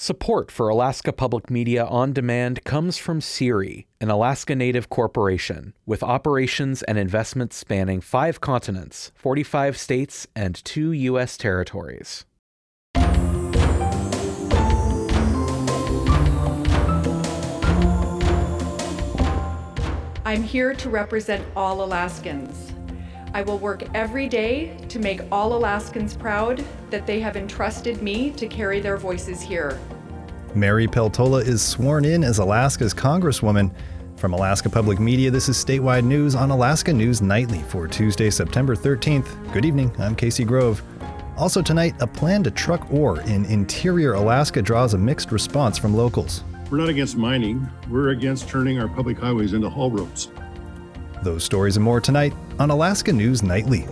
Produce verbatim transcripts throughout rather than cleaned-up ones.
Support for Alaska Public Media on Demand comes from CIRI, an Alaska Native corporation with operations and investments spanning five continents, forty-five states, and two U S territories. I'm here to represent all Alaskans. I will work every day to make all Alaskans proud that they have entrusted me to carry their voices here. Mary Peltola is sworn in as Alaska's Congresswoman. From Alaska Public Media, this is Statewide News on Alaska News Nightly for Tuesday, September thirteenth. Good evening, I'm Casey Grove. Also tonight, a plan to truck ore in interior Alaska draws a mixed response from locals. We're not against mining, we're against turning our public highways into haul roads. Those stories and more tonight on Alaska News Nightly.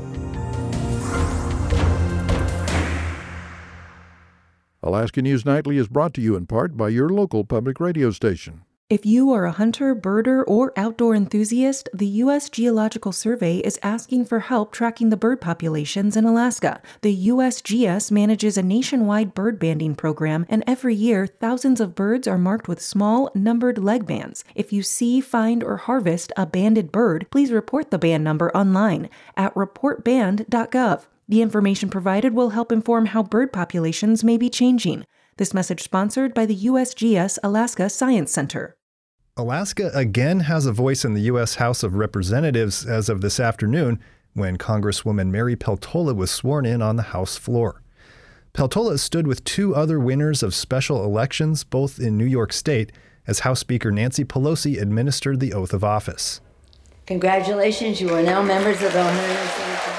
Alaska News Nightly is brought to you in part by your local public radio station. If you are a hunter, birder, or outdoor enthusiast, the U S Geological Survey is asking for help tracking the bird populations in Alaska. The U S G S manages a nationwide bird banding program, and every year, thousands of birds are marked with small, numbered leg bands. If you see, find, or harvest a banded bird, please report the band number online at report band dot gov. The information provided will help inform how bird populations may be changing. This message sponsored by the U S G S Alaska Science Center. Alaska again has a voice in the U S House of Representatives as of this afternoon when Congresswoman Mary Peltola was sworn in on the House floor. Peltola stood with two other winners of special elections, both in New York State, as House Speaker Nancy Pelosi administered the oath of office. Congratulations, you are now members of the one hundred seventy-fifth.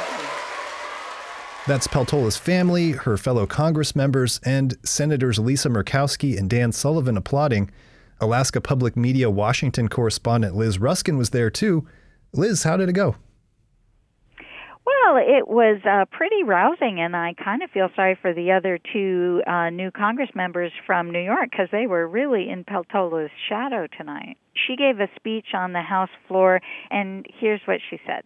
That's Peltola's family, her fellow Congress members, and Senators Lisa Murkowski and Dan Sullivan applauding. Alaska Public Media Washington correspondent Liz Ruskin was there too. Liz, how did it go? Well, it was uh, pretty rousing, and I kind of feel sorry for the other two uh, new Congress members from New York because they were really in Peltola's shadow tonight. She gave a speech on the House floor, and here's what she said.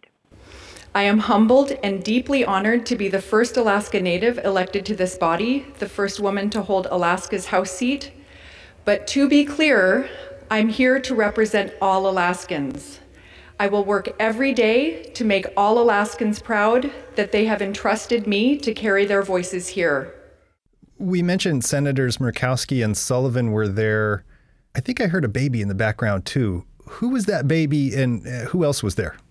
I am humbled and deeply honored to be the first Alaska Native elected to this body, the first woman to hold Alaska's House seat. But to be clear, I'm here to represent all Alaskans. I will work every day to make all Alaskans proud that they have entrusted me to carry their voices here. We mentioned Senators Murkowski and Sullivan were there. I think I heard a baby in the background too. Who was that baby and who else was there?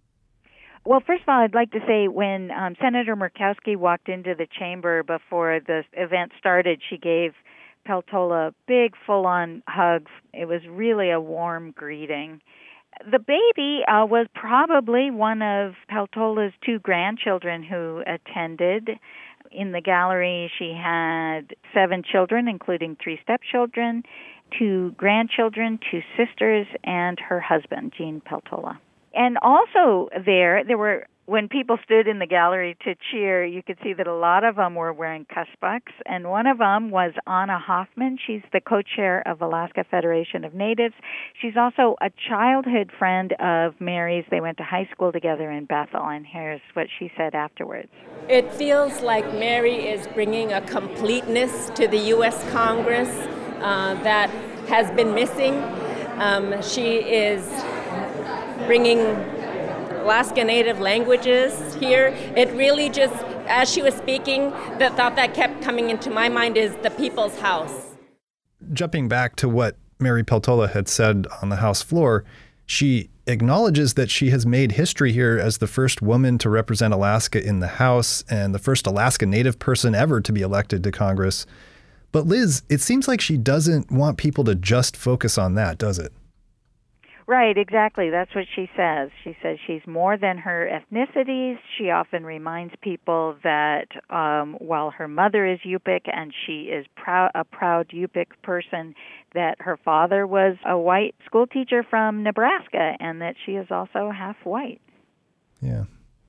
Well, first of all, I'd like to say when um, Senator Murkowski walked into the chamber before the event started, she gave Peltola big, full-on hugs. It was really a warm greeting. The baby uh, was probably one of Peltola's two grandchildren who attended. In the gallery, she had seven children, including three stepchildren, two grandchildren, two sisters, and her husband, Gene Peltola. And also there, there were, when people stood in the gallery to cheer, you could see that a lot of them were wearing cussbucks, and one of them was Anna Hoffman. She's the co-chair of Alaska Federation of Natives. She's also a childhood friend of Mary's. They went to high school together in Bethel, and here's what she said afterwards. It feels like Mary is bringing a completeness to the U S Congress uh, that has been missing. Um, she is bringing Alaska Native languages here. It really just, as she was speaking, the thought that kept coming into my mind is the people's house. Jumping back to what Mary Peltola had said on the House floor, she acknowledges that she has made history here as the first woman to represent Alaska in the House and the first Alaska Native person ever to be elected to Congress. But Liz, it seems like she doesn't want people to just focus on that, does it? Right, exactly. That's what she says. She says she's more than her ethnicities. She often reminds people that um, while her mother is Yupik and she is proud, a proud Yupik person, that her father was a white school teacher from Nebraska and that she is also half white. Yeah.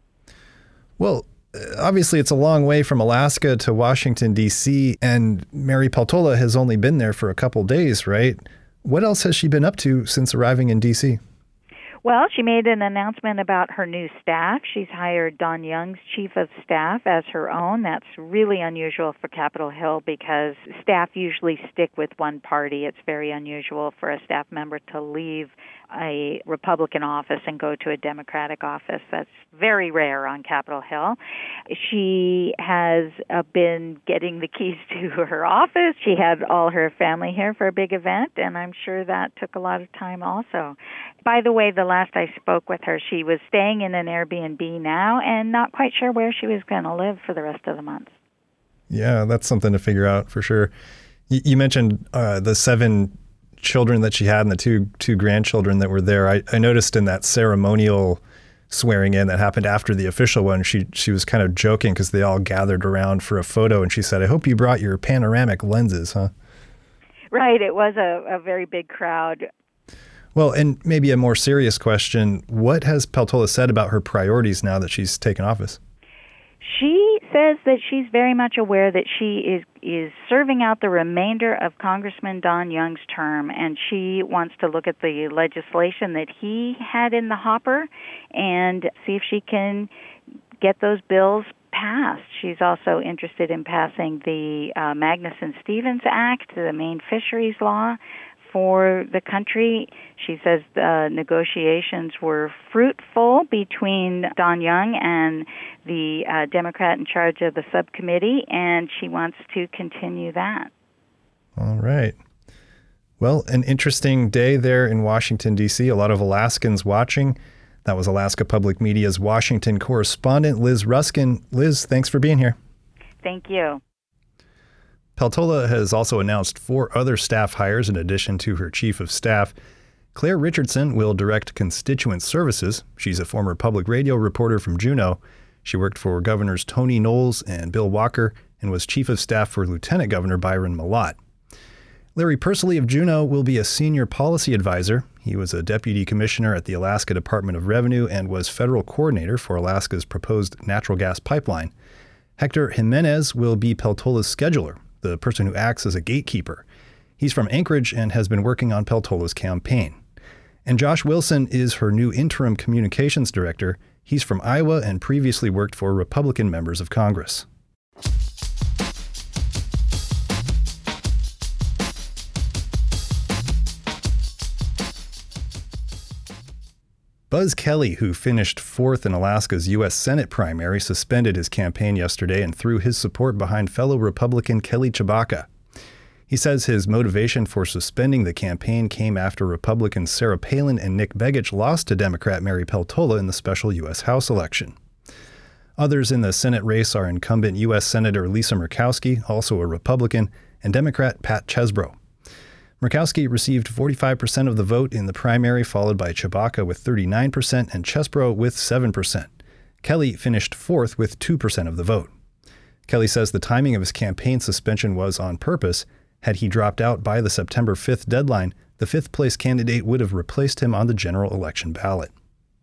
Well, obviously it's a long way from Alaska to Washington, D C, and Mary Peltola has only been there for a couple days, right? What else has she been up to since arriving in D C? Well, she made an announcement about her new staff. She's hired Don Young's chief of staff as her own. That's really unusual for Capitol Hill because staff usually stick with one party. It's very unusual for a staff member to leave a Republican office and go to a Democratic office. That's very rare on Capitol Hill. She has uh, been getting the keys to her office. She had all her family here for a big event, and I'm sure that took a lot of time also. By the way, the last I spoke with her, she was staying in an Airbnb now and not quite sure where she was going to live for the rest of the month. Yeah, that's something to figure out for sure. You, you mentioned uh, the seven children that she had and the two two grandchildren that were there. I, I noticed in that ceremonial swearing in that happened after the official one, she she was kind of joking because they all gathered around for a photo, and she said, "I hope you brought your panoramic lenses, huh?" Right. It was a, a very big crowd. Well, and maybe a more serious question, what has Peltola said about her priorities now that she's taken office? She says that she's very much aware that she is is serving out the remainder of Congressman Don Young's term, and she wants to look at the legislation that he had in the hopper and see if she can get those bills passed. She's also interested in passing the uh, Magnuson-Stevens Act, the Maine Fisheries Law, for the country. She says the negotiations were fruitful between Don Young and the uh, Democrat in charge of the subcommittee, and she wants to continue that. All right. Well, an interesting day there in Washington, D C. A lot of Alaskans watching. That was Alaska Public Media's Washington correspondent, Liz Ruskin. Liz, thanks for being here. Thank you. Peltola has also announced four other staff hires in addition to her chief of staff. Claire Richardson will direct constituent services. She's a former public radio reporter from Juneau. She worked for Governors Tony Knowles and Bill Walker and was chief of staff for Lieutenant Governor Byron Mallott. Larry Pursley of Juneau will be a senior policy advisor. He was a deputy commissioner at the Alaska Department of Revenue and was federal coordinator for Alaska's proposed natural gas pipeline. Hector Jimenez will be Peltola's scheduler, the person who acts as a gatekeeper. He's from Anchorage and has been working on Peltola's campaign. And Josh Wilson is her new interim communications director. He's from Iowa and previously worked for Republican members of Congress. Buzz Kelly, who finished fourth in Alaska's U S Senate primary, suspended his campaign yesterday and threw his support behind fellow Republican Kelly Tshibaka. He says his motivation for suspending the campaign came after Republicans Sarah Palin and Nick Begich lost to Democrat Mary Peltola in the special U S House election. Others in the Senate race are incumbent U S Senator Lisa Murkowski, also a Republican, and Democrat Pat Chesbro. Murkowski received forty-five percent of the vote in the primary, followed by Tshibaka with thirty-nine percent and Chesbro with seven percent. Kelly finished fourth with two percent of the vote. Kelly says the timing of his campaign suspension was on purpose. Had he dropped out by the September fifth deadline, the fifth-place candidate would have replaced him on the general election ballot.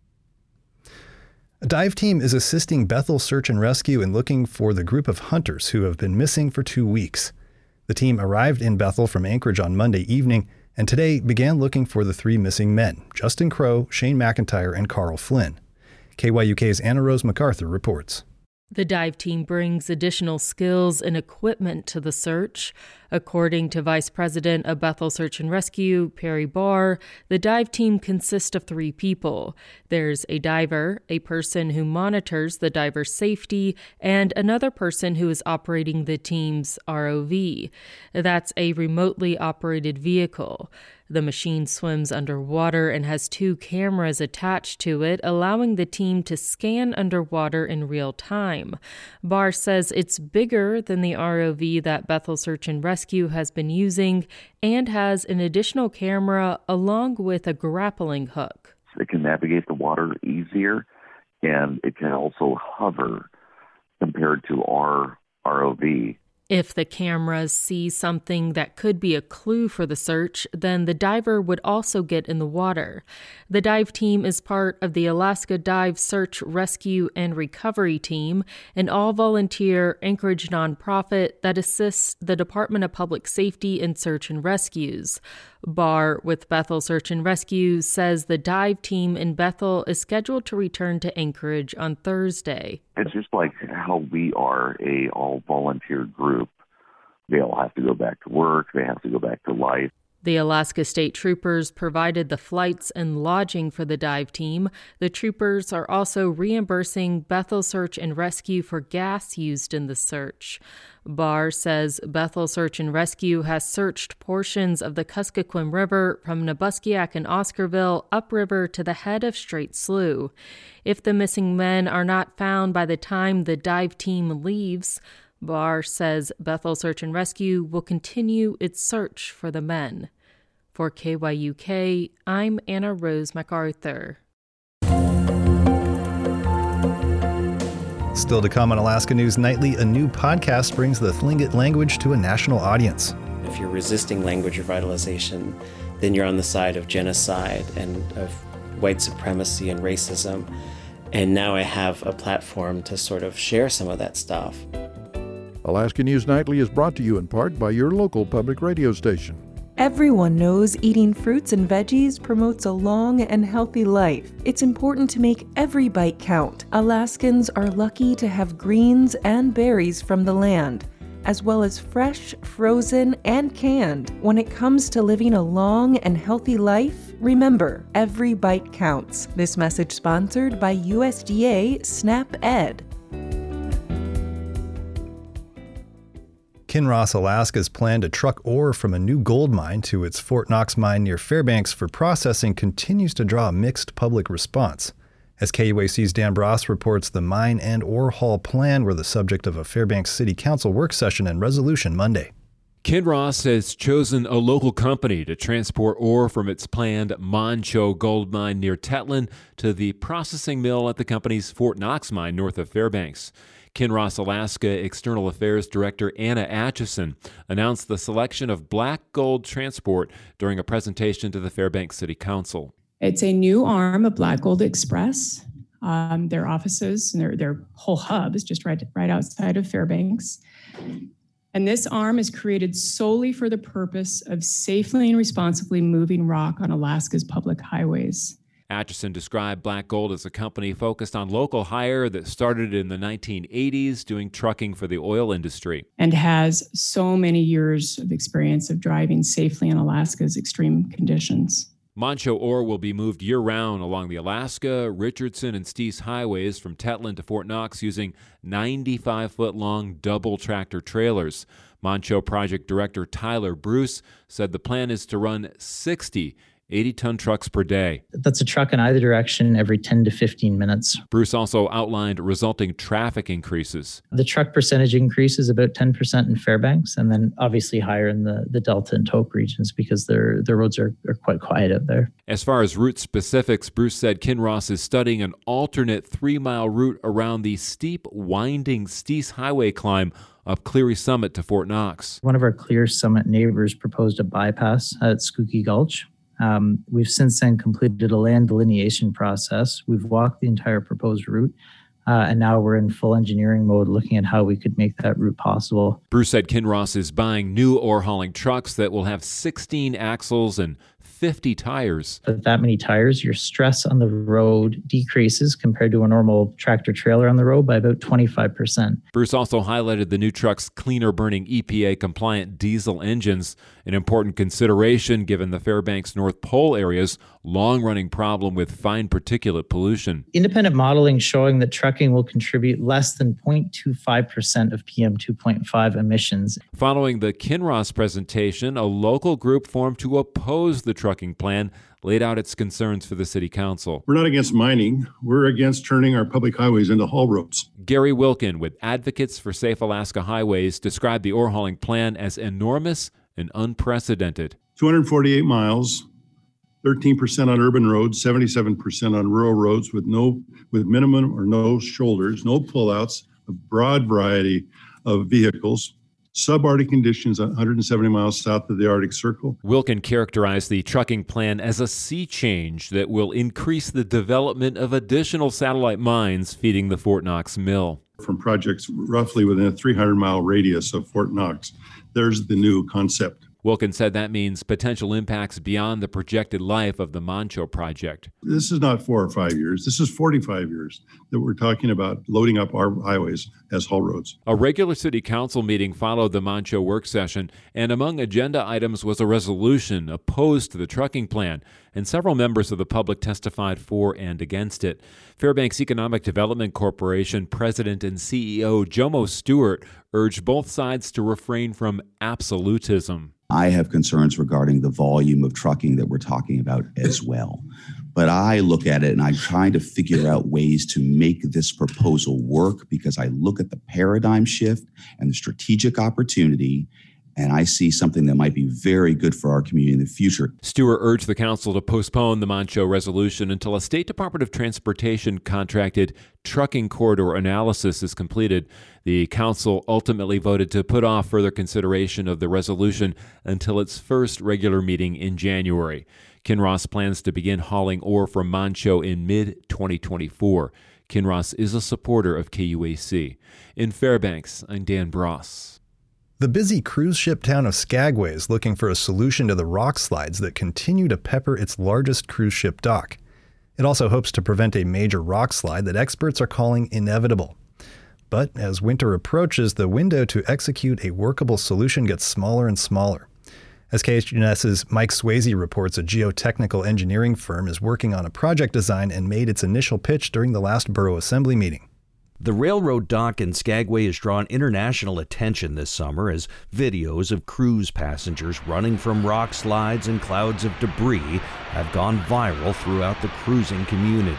A dive team is assisting Bethel Search and Rescue in looking for the group of hunters who have been missing for two weeks. The team arrived in Bethel from Anchorage on Monday evening and today began looking for the three missing men, Justin Crow, Shane McIntyre, and Carl Flynn. K Y U K's Anna Rose MacArthur reports. The dive team brings additional skills and equipment to the search. According to Vice President of Bethel Search and Rescue, Perry Barr, the dive team consists of three people. There's a diver, a person who monitors the diver's safety, and another person who is operating the team's R O V. That's a remotely operated vehicle. The machine swims underwater and has two cameras attached to it, allowing the team to scan underwater in real time. Barr says it's bigger than the R O V that Bethel Search and Rescue has been using and has an additional camera along with a grappling hook. It can navigate the water easier, and it can also hover compared to our R O V. If the cameras see something that could be a clue for the search, then the diver would also get in the water. The dive team is part of the Alaska Dive Search, Rescue, and Recovery Team, an all-volunteer Anchorage nonprofit that assists the Department of Public Safety in search and rescues. Barr with Bethel Search and Rescue says the dive team in Bethel is scheduled to return to Anchorage on Thursday. It's just like how we are a all-volunteer group. They all have to go back to work. They have to go back to life. The Alaska State Troopers provided the flights and lodging for the dive team. The troopers are also reimbursing Bethel Search and Rescue for gas used in the search. Barr says Bethel Search and Rescue has searched portions of the Kuskokwim River from Nabuskiak and Oscarville upriver to the head of Straight Slough. If the missing men are not found by the time the dive team leaves, Barr says Bethel Search and Rescue will continue its search for the men. For K Y U K, I'm Anna Rose MacArthur. Still to come on Alaska News Nightly, a new podcast brings the Tlingit language to a national audience. If you're resisting language revitalization, then you're on the side of genocide and of white supremacy and racism. And now I have a platform to sort of share some of that stuff. Alaska News Nightly is brought to you in part by your local public radio station. Everyone knows eating fruits and veggies promotes a long and healthy life. It's important to make every bite count. Alaskans are lucky to have greens and berries from the land, as well as fresh, frozen, and canned. When it comes to living a long and healthy life, remember, every bite counts. This message sponsored by U S D A SNAP-Ed. Kinross Alaska's plan to truck ore from a new gold mine to its Fort Knox mine near Fairbanks for processing continues to draw a mixed public response. As K U A C's Dan Bross reports, the mine and ore haul plan were the subject of a Fairbanks City Council work session and resolution Monday. Kinross has chosen a local company to transport ore from its planned Manh Choh gold mine near Tetlin to the processing mill at the company's Fort Knox mine north of Fairbanks. Kinross Alaska External Affairs Director Anna Atchison announced the selection of Black Gold Transport during a presentation to the Fairbanks City Council. It's a new arm of Black Gold Express. Um, their offices and their, their whole hub is just right, right outside of Fairbanks. And this arm is created solely for the purpose of safely and responsibly moving rock on Alaska's public highways. Atchison described Black Gold as a company focused on local hire that started in the nineteen eighties doing trucking for the oil industry. And has so many years of experience of driving safely in Alaska's extreme conditions. Manh Choh ore will be moved year-round along the Alaska, Richardson, and Steese highways from Tetlin to Fort Knox using ninety-five foot long double tractor trailers. Manh Choh project director Tyler Bruce said the plan is to run sixty eighty-ton trucks per day. That's a truck in either direction every ten to fifteen minutes. Bruce also outlined resulting traffic increases. The truck percentage increase is about ten percent in Fairbanks, and then obviously higher in the, the Delta and Tok regions because their, their roads are, are quite quiet out there. As far as route specifics, Bruce said Kinross is studying an alternate three-mile route around the steep, winding Steese Highway climb up Cleary Summit to Fort Knox. One of our Clear Summit neighbors proposed a bypass at Skookie Gulch. Um, we've since then completed a land delineation process. We've walked the entire proposed route, uh, and now we're in full engineering mode looking at how we could make that route possible. Bruce said Kinross is buying new ore hauling trucks that will have sixteen axles and fifty tires. With that many tires, your stress on the road decreases compared to a normal tractor trailer on the road by about twenty-five percent. Bruce also highlighted the new truck's cleaner burning E P A compliant diesel engines, an important consideration given the Fairbanks North Pole area's long-running problem with fine particulate pollution. Independent modeling showing that trucking will contribute less than zero point two five percent of P M two point five emissions. Following the Kinross presentation, a local group formed to oppose the trucking plan laid out its concerns for the city council. We're not against mining. We're against turning our public highways into haul roads. Gary Wilkin with Advocates for Safe Alaska Highways described the ore hauling plan as enormous and unprecedented. two hundred forty-eight miles, thirteen percent on urban roads, seventy-seven percent on rural roads with no, with minimum or no shoulders, no pullouts, a broad variety of vehicles, subarctic conditions one hundred seventy miles south of the Arctic Circle. Wilkin characterized the trucking plan as a sea change that will increase the development of additional satellite mines feeding the Fort Knox mill. From projects roughly within a three hundred mile radius of Fort Knox, there's the new concept. Wilkin said that means potential impacts beyond the projected life of the Manh Choh project. This is not four or five years. This is forty-five years that we're talking about loading up our highways as haul roads. A regular city council meeting followed the Manh Choh work session, and among agenda items was a resolution opposed to the trucking plan, and several members of the public testified for and against it. Fairbanks Economic Development Corporation President and C E O Jomo Stewart urged both sides to refrain from absolutism. I have concerns regarding the volume of trucking that we're talking about as well. But I look at it and I'm trying to figure out ways to make this proposal work because I look at the paradigm shift and the strategic opportunity, and I see something that might be very good for our community in the future. Stewart urged the council to postpone the Manh Choh resolution until a State Department of Transportation contracted trucking corridor analysis is completed. The council ultimately voted to put off further consideration of the resolution until its first regular meeting in January. Kinross plans to begin hauling ore from Manh Choh in mid twenty twenty-four. Kinross is a supporter of K U A C. In Fairbanks, I'm Dan Bross. The busy cruise ship town of Skagway is looking for a solution to the rock slides that continue to pepper its largest cruise ship dock. It also hopes to prevent a major rock slide that experts are calling inevitable. But as winter approaches, the window to execute a workable solution gets smaller and smaller. As K H N S's Mike Swayze reports, a geotechnical engineering firm is working on a project design and made its initial pitch during the last Borough Assembly meeting. The railroad dock in Skagway has drawn international attention this summer as videos of cruise passengers running from rock slides and clouds of debris have gone viral throughout the cruising community.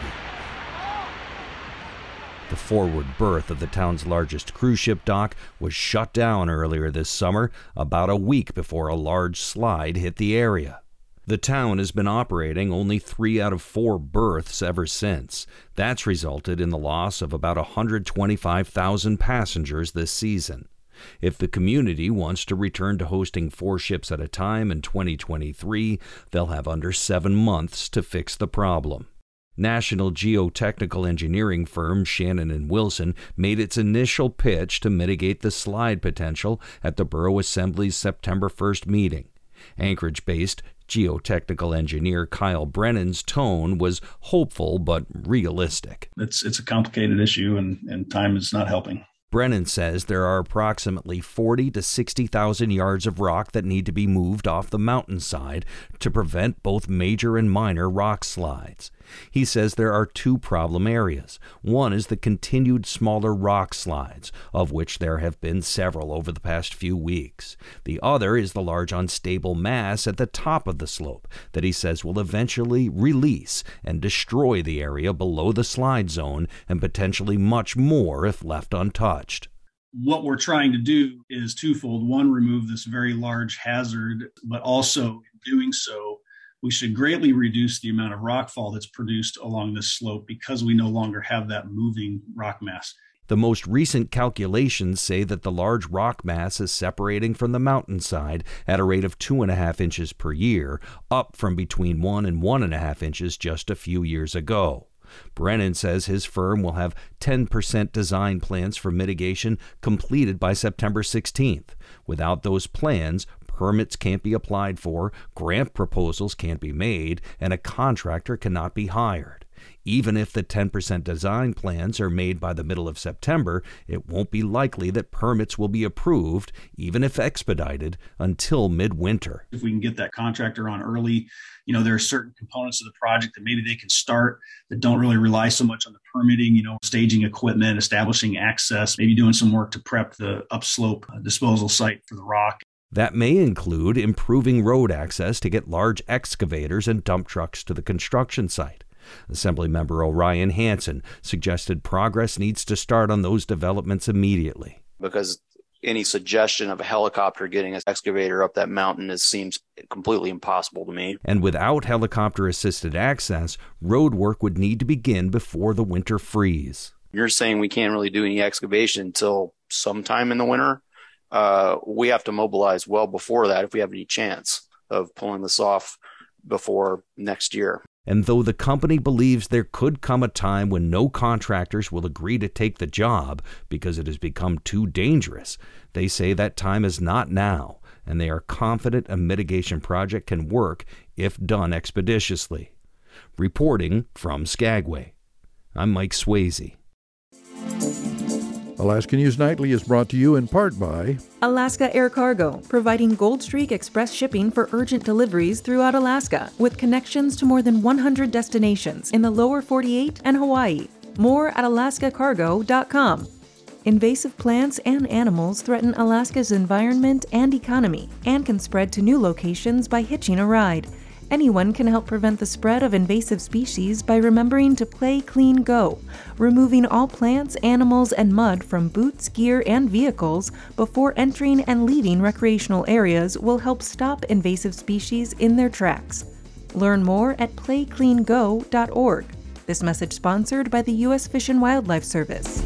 The forward berth of the town's largest cruise ship dock was shut down earlier this summer, about a week before a large slide hit the area. The town has been operating only three out of four berths ever since. That's resulted in the loss of about one hundred twenty-five thousand passengers this season. If the community wants to return to hosting four ships at a time in twenty twenty-three, they'll have under seven months to fix the problem. National geotechnical engineering firm Shannon and Wilson made its initial pitch to mitigate the slide potential at the Borough Assembly's September first meeting. Anchorage-based geotechnical engineer Kyle Brennan's tone was hopeful but realistic. It's it's a complicated issue, and, and time is not helping. Brennan says there are approximately forty to sixty thousand yards of rock that need to be moved off the mountainside to prevent both major and minor rock slides. He says there are two problem areas. One is the continued smaller rock slides, of which there have been several over the past few weeks. The other is the large unstable mass at the top of the slope that he says will eventually release and destroy the area below the slide zone and potentially much more if left untouched. What we're trying to do is twofold. One, remove this very large hazard, but also in doing so, we should greatly reduce the amount of rockfall that's produced along this slope because we no longer have that moving rock mass. The most recent calculations say that the large rock mass is separating from the mountainside at a rate of two and a half inches per year, up from between one and one and a half inches just a few years ago. Brennan says his firm will have ten percent design plans for mitigation completed by September sixteenth. Without those plans, permits can't be applied for, grant proposals can't be made, and a contractor cannot be hired. Even if the ten percent design plans are made by the middle of September, it won't be likely that permits will be approved, even if expedited, until midwinter. If we can get that contractor on early, you know, there are certain components of the project that maybe they can start that don't really rely so much on the permitting, you know, staging equipment, establishing access, maybe doing some work to prep the upslope disposal site for the rock. That may include improving road access to get large excavators and dump trucks to the construction site. Assemblymember Orion Hansen suggested progress needs to start on those developments immediately. Because any suggestion of a helicopter getting an excavator up that mountain is, seems completely impossible to me. And without helicopter-assisted access, road work would need to begin before the winter freeze. You're saying we can't really do any excavation until sometime in the winter? uh, we have to mobilize well before that if we have any chance of pulling this off before next year. And though the company believes there could come a time when no contractors will agree to take the job because it has become too dangerous, they say that time is not now, and they are confident a mitigation project can work if done expeditiously. Reporting from Skagway, I'm Mike Swayze. Alaska News Nightly is brought to you in part by Alaska Air Cargo, providing Gold Streak Express shipping for urgent deliveries throughout Alaska, with connections to more than one hundred destinations in the lower forty-eight and Hawaii. More at alaska cargo dot com. Invasive plants and animals threaten Alaska's environment and economy and can spread to new locations by hitching a ride. Anyone can help prevent the spread of invasive species by remembering to play clean go. Removing all plants, animals, and mud from boots, gear, and vehicles before entering and leaving recreational areas will help stop invasive species in their tracks. Learn more at play clean go dot org. This message sponsored by the U S Fish and Wildlife Service.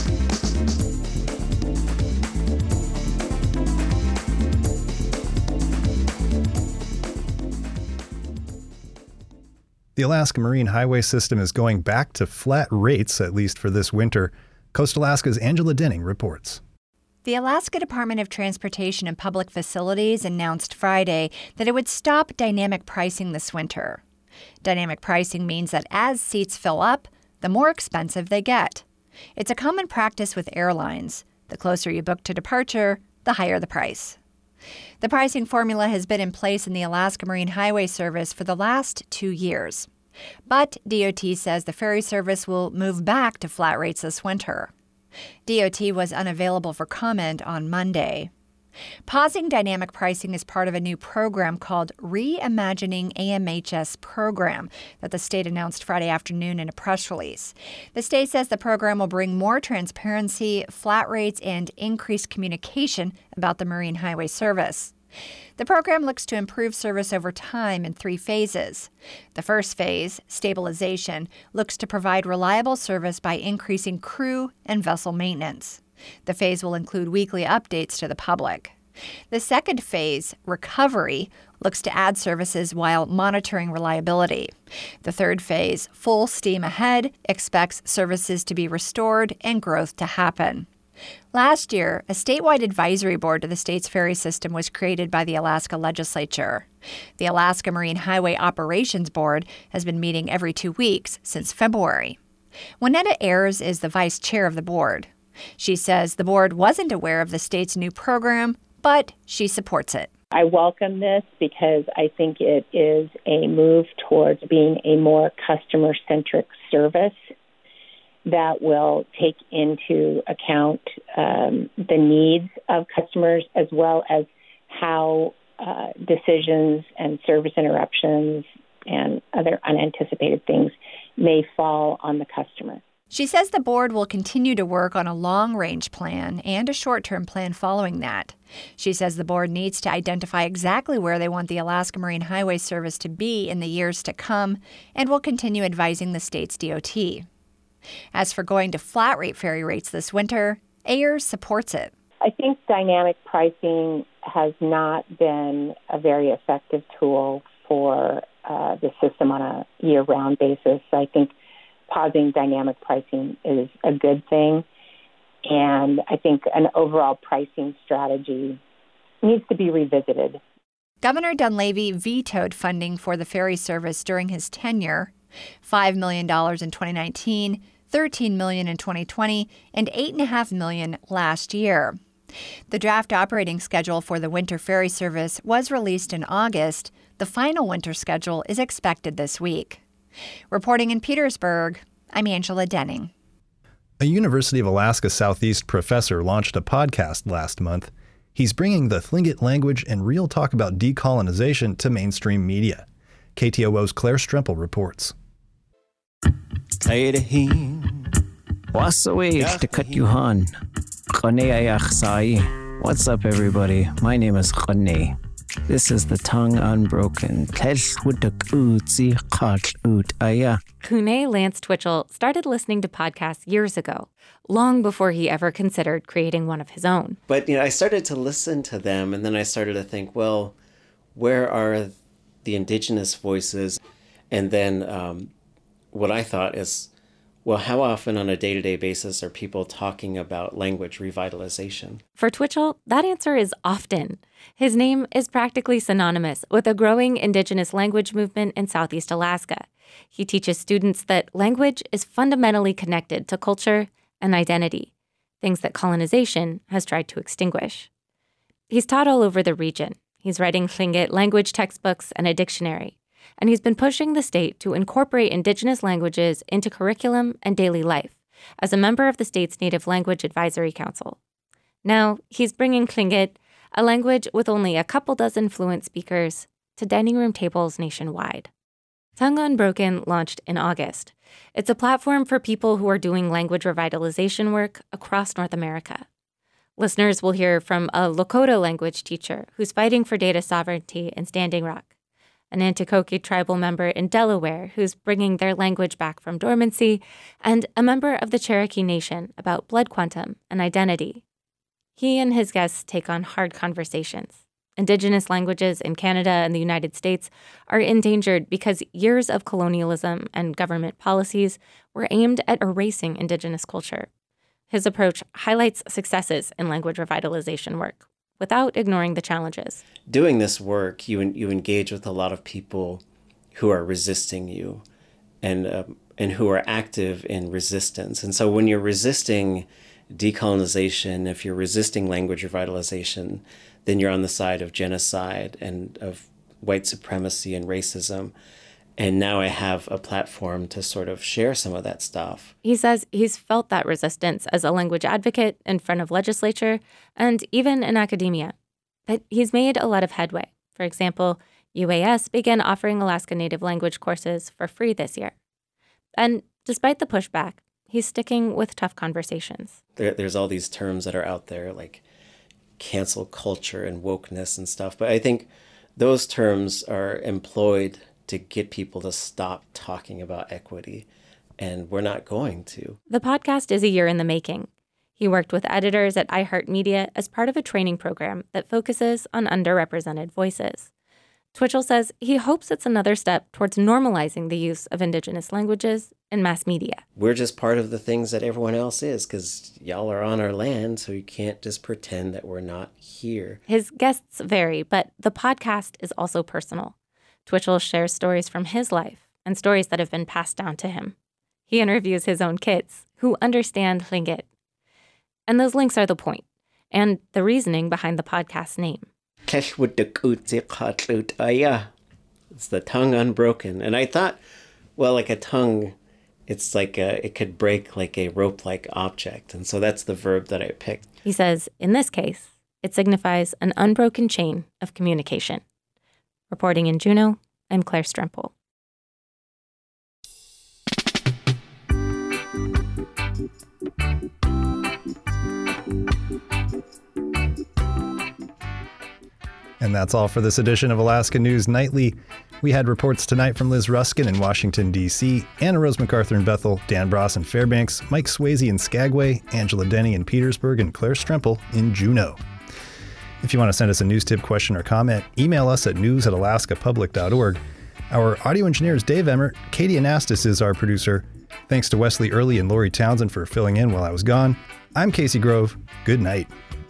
The Alaska Marine Highway System is going back to flat rates, at least for this winter. Coast Alaska's Angela Denning reports. The Alaska Department of Transportation and Public Facilities announced Friday that it would stop dynamic pricing this winter. Dynamic pricing means that as seats fill up, the more expensive they get. It's a common practice with airlines. The closer you book to departure, the higher the price. The pricing formula has been in place in the Alaska Marine Highway Service for the last two years. But D O T says the ferry service will move back to flat rates this winter. D O T was unavailable for comment on Monday. Pausing dynamic pricing is part of a new program called Reimagining A M H S Program that the state announced Friday afternoon in a press release. The state says the program will bring more transparency, flat rates, and increased communication about the Marine Highway Service. The program looks to improve service over time in three phases. The first phase, stabilization, looks to provide reliable service by increasing crew and vessel maintenance. The phase will include weekly updates to the public. The second phase, recovery, looks to add services while monitoring reliability. The third phase, full steam ahead, expects services to be restored and growth to happen. Last year, a statewide advisory board to the state's ferry system was created by the Alaska legislature. The Alaska Marine Highway Operations Board has been meeting every two weeks since February. Juanetta Ayers is the vice chair of the board. She says the board wasn't aware of the state's new program, but she supports it. I welcome this because I think it is a move towards being a more customer-centric service that will take into account um, the needs of customers as well as how uh, decisions and service interruptions and other unanticipated things may fall on the customer. She says the board will continue to work on a long-range plan and a short-term plan following that. She says the board needs to identify exactly where they want the Alaska Marine Highway Service to be in the years to come and will continue advising the state's D O T. As for going to flat-rate ferry rates this winter, Ayers supports it. I think dynamic pricing has not been a very effective tool for uh, the system on a year-round basis. I think pausing dynamic pricing is a good thing, and I think an overall pricing strategy needs to be revisited. Governor Dunleavy vetoed funding for the ferry service during his tenure, five million dollars in twenty nineteen, thirteen million dollars in twenty twenty, and eight point five million dollars last year. The draft operating schedule for the winter ferry service was released in August. The final winter schedule is expected this week. Reporting in Petersburg, I'm Angela Denning. A University of Alaska Southeast professor launched a podcast last month. He's bringing the Tlingit language and real talk about decolonization to mainstream media. K T O O's Claire Stremple reports. What's up, everybody? My name is Khane. This is the tongue unbroken. Kune Lance Twitchell started listening to podcasts years ago, long before he ever considered creating one of his own. But, you know, I started to listen to them, and then I started to think, well, where are the indigenous voices? And then um, what I thought is, well, how often on a day-to-day basis are people talking about language revitalization? For Twitchell, that answer is often. His name is practically synonymous with a growing indigenous language movement in Southeast Alaska. He teaches students that language is fundamentally connected to culture and identity, things that colonization has tried to extinguish. He's taught all over the region. He's writing Tlingit language textbooks and a dictionary. And he's been pushing the state to incorporate indigenous languages into curriculum and daily life as a member of the state's Native Language Advisory Council. Now, he's bringing Tlingit, a language with only a couple dozen fluent speakers, to dining room tables nationwide. Tongue Unbroken launched in August. It's a platform for people who are doing language revitalization work across North America. Listeners will hear from a Lakota language teacher who's fighting for data sovereignty in Standing Rock, an Nanticoke tribal member in Delaware who's bringing their language back from dormancy, and a member of the Cherokee Nation about blood quantum and identity. He and his guests take on hard conversations. Indigenous languages in Canada and the United States are endangered because years of colonialism and government policies were aimed at erasing Indigenous culture. His approach highlights successes in language revitalization work, without ignoring the challenges. Doing this work, you you engage with a lot of people who are resisting you and uh, and who are active in resistance. And so when you're resisting decolonization, if you're resisting language revitalization, then you're on the side of genocide and of white supremacy and racism. And now I have a platform to sort of share some of that stuff. He says he's felt that resistance as a language advocate in front of legislature and even in academia. But he's made a lot of headway. For example, U A S began offering Alaska Native language courses for free this year. And despite the pushback, he's sticking with tough conversations. There, there's all these terms that are out there like cancel culture and wokeness and stuff. But I think those terms are employed to get people to stop talking about equity, and we're not going to. The podcast is a year in the making. He worked with editors at iHeartMedia as part of a training program that focuses on underrepresented voices. Twitchell says he hopes it's another step towards normalizing the use of Indigenous languages in mass media. We're just part of the things that everyone else is, because y'all are on our land, so you can't just pretend that we're not here. His guests vary, but the podcast is also personal. Twitchell shares stories from his life and stories that have been passed down to him. He interviews his own kids, who understand Tlingit. And those links are the point, and the reasoning behind the podcast's name. It's the tongue unbroken. And I thought, well, like a tongue, it's like a, it could break like a rope-like object. And so that's the verb that I picked. He says, in this case, it signifies an unbroken chain of communication. Reporting in Juneau, I'm Claire Stremple. And that's all for this edition of Alaska News Nightly. We had reports tonight from Liz Ruskin in Washington, D C, Anna Rose MacArthur in Bethel, Dan Bross in Fairbanks, Mike Swayze in Skagway, Angela Denny in Petersburg, and Claire Stremple in Juneau. If you want to send us a news tip, question, or comment, email us at news at alaska public dot org. Our audio engineer is Dave Emmert. Katie Anastas is our producer. Thanks to Wesley Early and Lori Townsend for filling in while I was gone. I'm Casey Grove. Good night.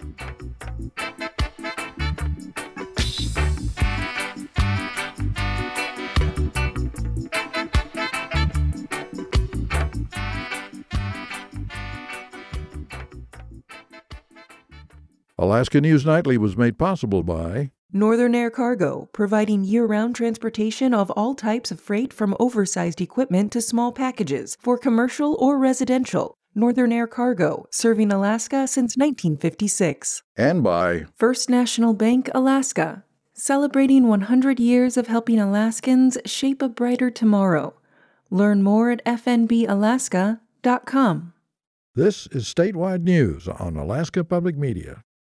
Alaska News Nightly was made possible by Northern Air Cargo, providing year-round transportation of all types of freight from oversized equipment to small packages for commercial or residential. Northern Air Cargo, serving Alaska since nineteen fifty-six. And by First National Bank, Alaska, celebrating one hundred years of helping Alaskans shape a brighter tomorrow. Learn more at f n b alaska dot com. This is Statewide News on Alaska Public Media.